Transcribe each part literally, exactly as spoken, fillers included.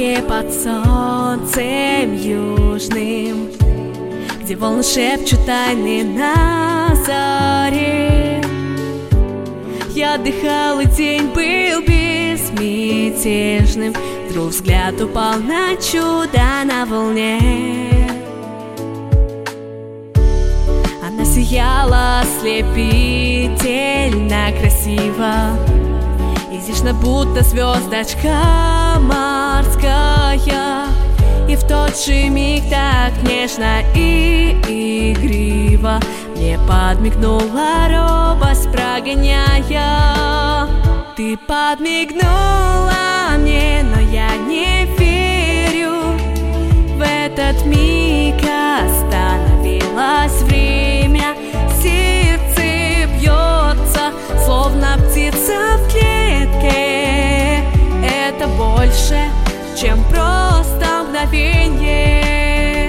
парке под солнцем южным, где волны шепчут тайны на заре. Я отдыхал, и день был безмятежным. Вдруг взгляд упал на чудо на волне. Она сияла ослепительно красиво, изящно, будто звездочка морская. И в тот же миг так нежно и игриво мне подмигнула робость, прогоняя. Ты подмигнула мне, но я не верю. В этот миг остановилось время. Сердце бьется, словно птица в клетке. Это больше, чем просто мгновенье.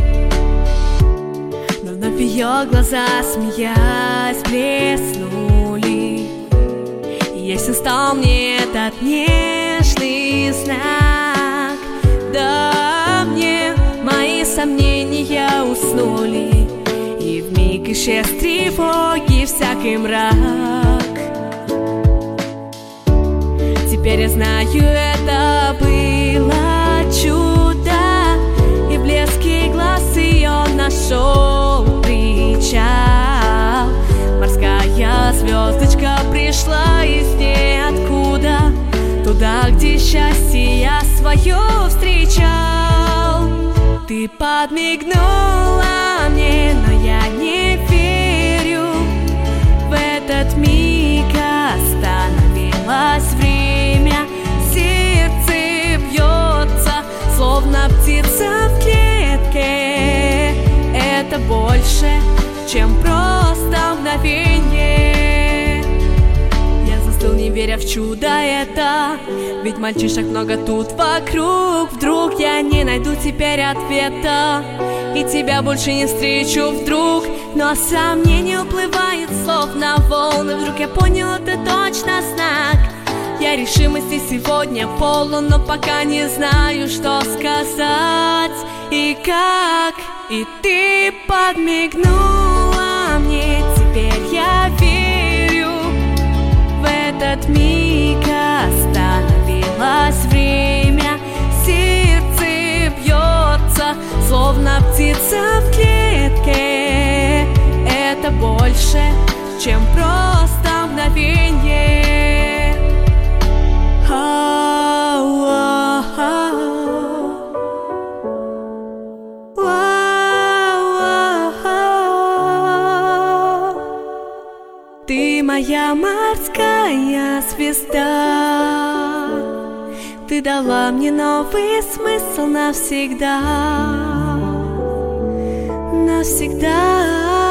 Но вновь ее глаза, смеясь, блеснули, и ясен стал мне этот нежный знак. Да, мне мои сомнения уснули, и вмиг исчез тревоги всякий мрак. Теперь я знаю, это было чудо, и в блеске глаз ее нашел причал. Морская звездочка пришла из ниоткуда, туда, где счастье я свое встречал. Ты подмигнула мне, но я не верю. В этот миг остановилось время. Сердце бьется, словно птица в клетке. Это больше, чем просто мгновенье. Я застыл, не веря в чудо это, ведь мальчишек много тут вокруг. Вдруг я не найду теперь ответа, и тебя больше не встречу вдруг. Но сомнение уплывает, словно волны. Вдруг я понял, это точно знак. Я решимости сегодня полон, но пока не знаю, что сказать и как. И ты подмигнула мне, теперь я верю. В этот миг остановилось время. Сердце бьется, словно птица в клетке. Это больше, чем просто мгновенье. Ты моя морская звезда, ты дала мне новый смысл навсегда, навсегда.